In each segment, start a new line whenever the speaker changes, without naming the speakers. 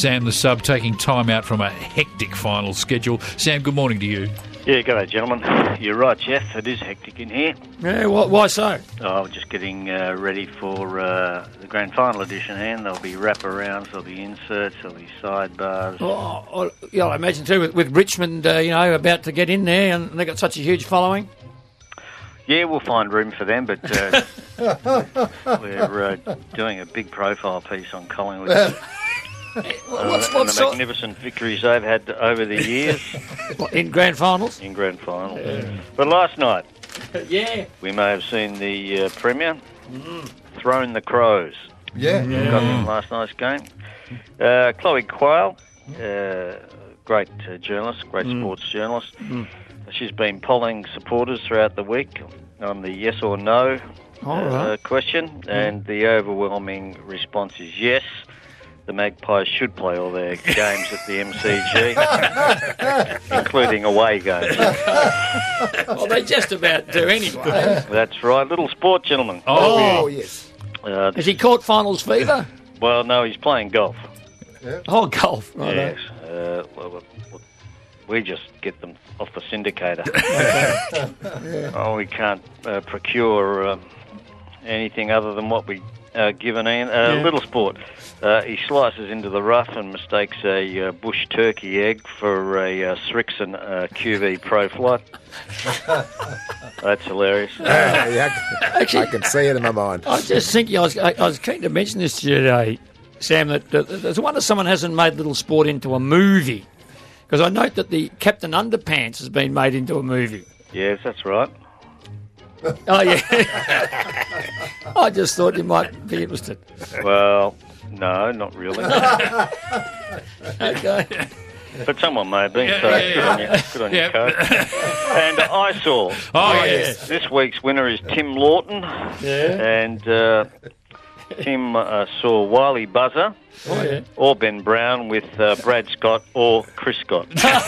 Sam the Sub taking time out from a hectic final schedule. Sam, good morning to you.
Yeah, g'day, gentlemen. You're right, Jeff. It is hectic in here.
Yeah, why so?
Oh, just getting ready for the grand final edition, and there'll be wraparounds, there'll be inserts, there'll be sidebars.
Yeah, I imagine too with Richmond, about to get in there, and they've got such a huge following.
Yeah, we'll find room for them, but we're doing a big profile piece on Collingwood. And the magnificent victories they've had over the years.
In grand finals?
In grand finals. Yeah. But last night, we may have seen the Premier thrown the Crows.
Yeah.
Got in last night's game. Chloe Quayle, great journalist, great sports journalist. She's been polling supporters throughout the week on the yes or no question, and the overwhelming response is yes. The Magpies should play all their games at the MCG, including away games.
Well, they just about do anyway.
That's right. Little sport, gentlemen.
Oh, yes.
Has he caught finals fever?
Well, no, he's playing golf.
Yeah.
Oh, golf. Right.
Yes. We just get them off the syndicator. Oh, we can't procure anything other than what we given in. Little sport. He slices into the rough and mistakes a bush turkey egg for a Srixon QV Pro Flight. That's hilarious.
Actually, I can see it in my mind.
I was just thinking, I was keen to mention this to you today, Sam, that there's a wonder someone hasn't made Little Sport into a movie. Because I note that the Captain Underpants has been made into a movie.
Yes, that's right.
Oh, yeah. I just thought you might be interested.
Well, no, not really.
Okay.
But someone may have been, good on you, Coach. And I saw.
Yes.
This week's winner is Tim Lawton.
Yeah.
And Tim saw Wiley Buzzer or Ben Brown with Brad Scott or Chris Scott.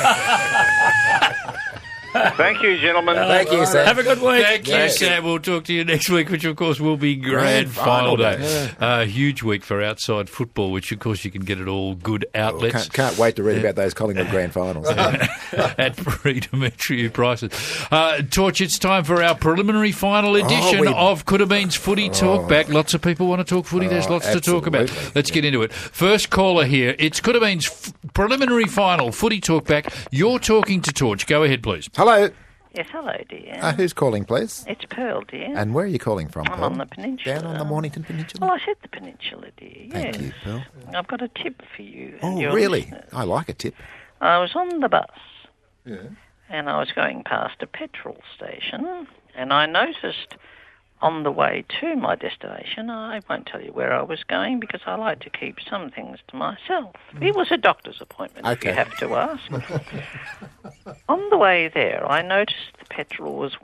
Thank you, gentlemen.
Thank you, Sam.
Have a good week.
Thank you, Sam. We'll talk to you next week, which, of course, will be grand final day. Huge week for outside football, which, of course, you can get at all good outlets.
Can't wait to read about those Collingwood grand finals.
At rudimentary prices. Torch, it's time for our preliminary final edition of Could Have Been's Footy Talk Back. Lots of people want to talk footy. There's lots to talk about. Let's get into it. First caller here. It's Could Have Been's preliminary final Footy Talk Back. You're talking to Torch. Go ahead, please.
Hello.
Yes, hello, dear.
Who's calling, please?
It's Pearl, dear.
And where are you calling from,
I'm
Pearl?
on the peninsula.
Down on the Mornington Peninsula?
Well, I said the peninsula, dear.
Thank you, Pearl.
I've got a tip for you.
Oh,
and your
really?
listeners.
I like a tip.
I was on the bus, and I was going past a petrol station, and I noticed on the way to my destination, I won't tell you where I was going because I like to keep some things to myself. It was a doctor's appointment, if you have to ask. On the way there, I noticed the petrol was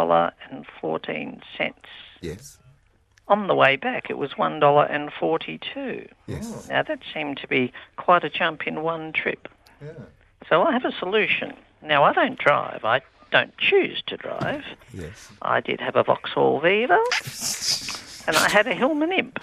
$1.14.
Yes.
On the way back, it was $1.42.
Yes.
Now, that seemed to be quite a jump in one trip.
Yeah.
So I have a solution. Now, I don't drive. I don't choose to drive.
Yes.
I did have a Vauxhall Viva, and I had a Hillman Imp.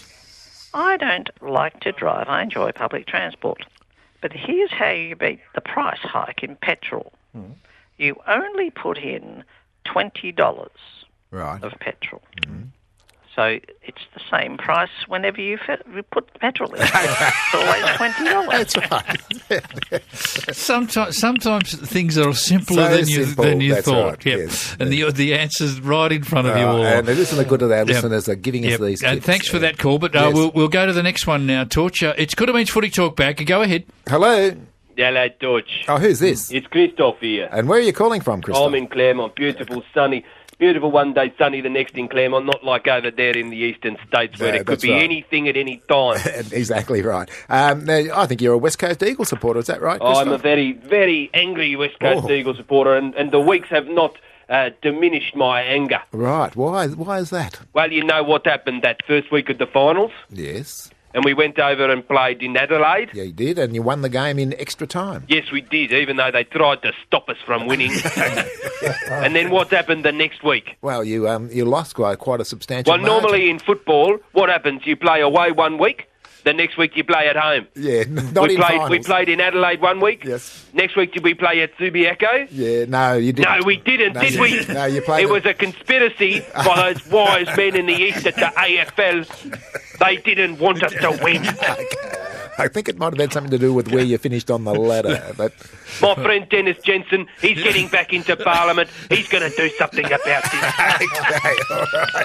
I don't like to drive. I enjoy public transport. But here's how you beat the price hike in petrol. You only put in $20 of petrol. So it's the same price whenever you put petrol in. It's always $20.
That's right.
Sometimes things are simpler than you thought.
Right.
Yep.
Yes.
And the answer's right in front of you all.
And listen to good of our listeners are giving us these tips.
And thanks for that call, but we'll go to the next one now, Torch. It's Could Have Been's Footy Talk Back. Go ahead.
Hello.
Hello, Torch.
Oh, who's this?
It's Christoph here.
And where are you calling from, Christoph?
I'm in Claremont. Beautiful, sunny. Beautiful one day, sunny the next in Claremont, not like over there in the eastern states where there could be anything at any time.
Exactly right. Now, I think you're a West Coast Eagle supporter, is that right, Christoph?
I'm a very, very angry West Coast Eagle supporter, and the weeks have not diminished my anger.
Right. Why is that?
Well, you know what happened that first week of the finals?
Yes.
And we went over and played in Adelaide.
Yeah, you did, and you won the game in extra time.
Yes, we did, even though they tried to stop us from winning. And then what happened the next week?
Well, you lost quite a substantial margin.
Normally in football, what happens? You play away one week, The next week you play at home.
Yeah, not
we
in
played.
finals.
We played in Adelaide one week.
Yes.
Next week did we play at Subiaco?
Yeah, no, you didn't.
No, we didn't, did we?
No, you played.
It was a conspiracy by those wise men in the East at the AFL. They didn't want us to win.
I think it might have had something to do with where you finished on the ladder. But
My friend Dennis Jensen, he's getting back into Parliament. He's going to do something about this.
okay, all right.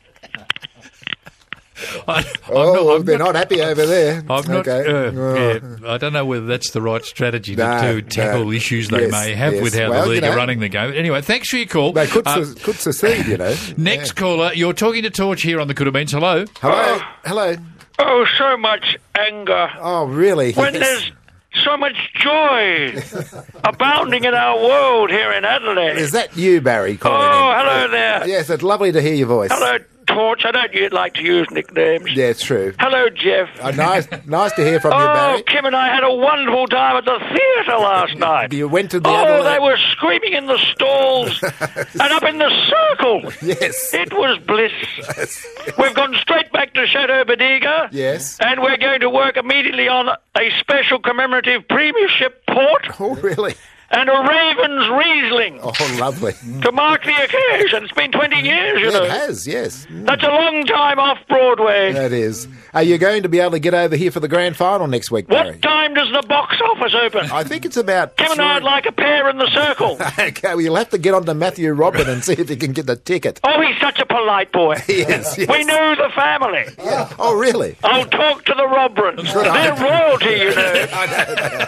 I'm
not happy over there.
I'm not.
Okay.
I don't know whether that's the right strategy to tackle issues they
Yes,
may have
yes.
with how
Well,
the league
you know,
are running the game. Anyway, thanks for your call.
They could secede, you know.
Next caller, you're talking to Torch here on the Could Have Beens. Hello.
Hello. Hello.
Oh, so much anger.
Oh, really?
When there's so much joy abounding in our world here in Adelaide.
Is that you, Barry, calling
Oh,
in?
hello there.
Yes, it's lovely to hear your voice.
Hello, Torch. I don't like to use nicknames.
Yeah, it's true.
Hello, Jeff.
Nice to hear from you, Barry.
Kim and I had a wonderful time at the theatre last night.
You went to the
they were screaming in the stalls and up in the circle.
Yes.
It was bliss. We've gone straight back to Chateau Bodiga.
Yes.
And we're going to work immediately on a special commemorative premiership port
Oh, really?
and a Ravens Riesling
Oh, lovely.
to mark the occasion. It's been 20 years, you know.
It has, yes.
That's a long time off Broadway.
That is. Are you going to be able to get over here for the grand final next week, Barry?
What time does the box office open?
I think it's about...
Kim and I'd like a pair in the circle.
Okay, well, you'll have to get on to Matthew Robin and see if you can get the ticket.
Oh, he's such a polite boy.
Yes.
We knew the family.
Yeah. Oh, really?
I'll talk to the Robrins. They're royalty, you know.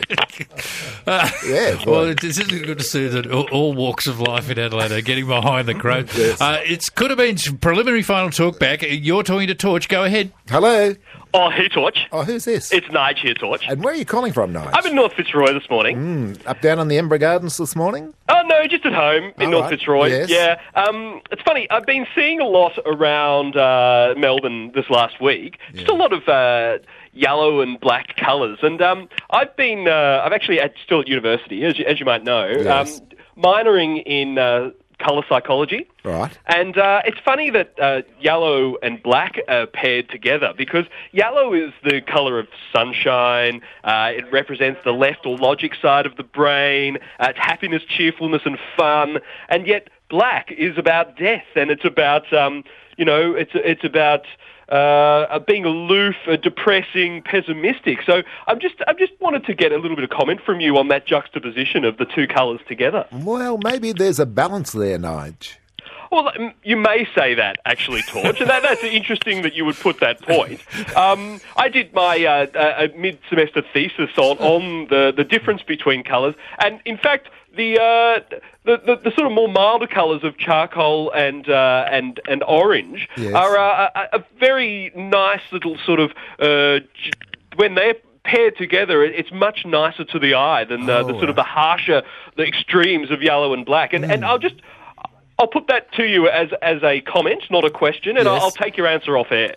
Yeah.
Well, it isn't good to see that all walks of life in Adelaide are getting behind the crowd.
Yes.
It's Could Have Been preliminary final talk back. You're talking to Torch. Go ahead.
Hello.
Oh, hey, Torch.
Oh, who's this?
It's Nige here, Torch.
And where are you calling from, Nige?
I'm in North Fitzroy this morning.
Up down on the Embra Gardens this morning?
Oh, no, just at home in North
right.
Fitzroy.
Yes.
Yeah. It's funny, I've been seeing a lot around Melbourne this last week. Just a lot of yellow and black colours. And I'm actually still at university, as you might know,
Yes.
minoring in colour psychology.
Right.
And it's funny that yellow and black are paired together because yellow is the colour of sunshine. It represents the left or logic side of the brain. It's happiness, cheerfulness and fun. And yet black is about death and it's about, it's about being aloof, depressing, pessimistic. So I've just wanted to get a little bit of comment from you on that juxtaposition of the two colours together.
Well, maybe there's a balance there, Nige.
Well, you may say that, actually, Torch, and that's interesting that you would put that point. I did my mid-semester thesis on the difference between colours, and in fact, the sort of more milder colours of charcoal and orange
Yes.
are a very nice little sort of when they're paired together, it's much nicer to the eye than the sort of the harsher, the extremes of yellow and black, and I'll put that to you as a comment, not a question, and
Yes.
I'll take your answer off air.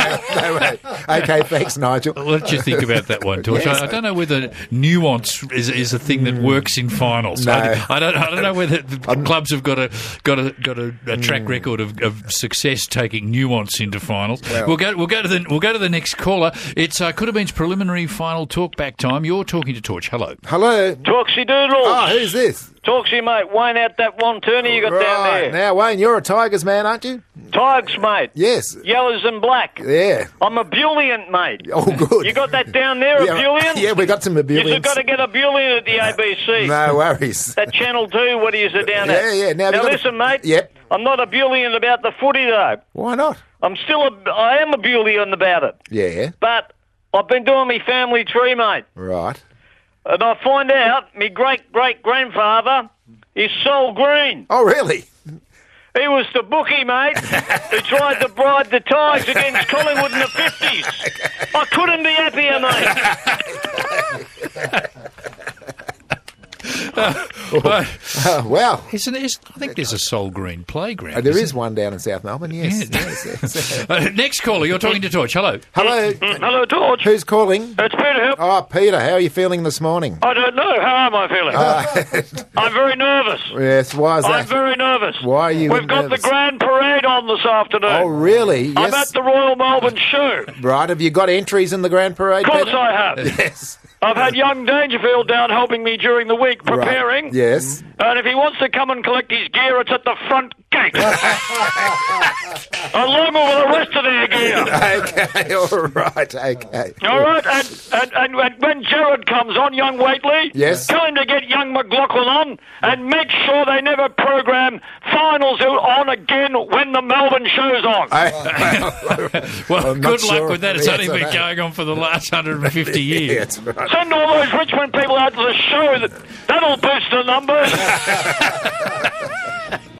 Okay, thanks, Nigel.
What did you think about that one, Torch?
Yes.
I don't know whether nuance is a thing that works in finals.
No.
I don't know whether the clubs have got a track record of success taking nuance into finals.
Well.
We'll go to the next caller. It's Could Have Been's preliminary final talk back time. You're talking to Torch. Hello.
Hello.
Talksy doodles.
Oh, who's this?
Talksy, mate. Wayne out that one turner you got down there.
Now, Wayne, you're a Tigers man, aren't you?
Tigers, mate.
Yes.
Yellows and black.
Yeah.
I'm a Bullion, mate.
Oh, good.
You got that down there, a Bullion?
Yeah, we got some Bullions.
You've got to get a Bullion at the ABC.
No worries.
That Channel 2, what do you say down there?
Yeah. Now
listen, mate.
Yep.
I'm not a Bullion about the footy, though.
Why not?
I am a Bullion about it.
Yeah.
But I've been doing my family tree, mate.
Right.
And I find out my great-great-grandfather is Sol Green.
Oh, really?
He was the bookie, mate, who tried to bribe the Tigers against Collingwood in the 50s. I couldn't be happier, mate.
Well,
I think there's a Sol Green playground.
there is one down in South Melbourne, yes. Yes.
Next caller, you're talking to Torch. Hello.
Hello.
Hello, George.
Who's calling?
It's Peter.
Oh, Peter, how are you feeling this morning?
I don't know. How am I feeling? I'm very nervous.
Yes, why is that?
I'm very nervous.
Why are you
We've got
nervous?
the Grand Parade on this afternoon.
Oh, really? Yes.
I'm at the Royal Melbourne Show.
Right, have you got entries in the Grand Parade,
Of course
Peter?
I have.
Yes.
I've had young Dangerfield down helping me during the week preparing.
Right. Yes.
And if he wants to come and collect his gear, it's at the front gate. Along with the rest of their gear.
Okay, all right, okay.
All right, and when Jared comes on, young Waitley,
Yes.
tell him to get young McLaughlin on and make sure they never program finals on again when the Melbourne show's on.
Well,
I'm not
good luck
sure
with that.
if
It's
the
only
answer
been
to that.
going on for the last 150
Yeah,
years.
that's right.
Send all those Richmond people out to the show. That'll boost the numbers.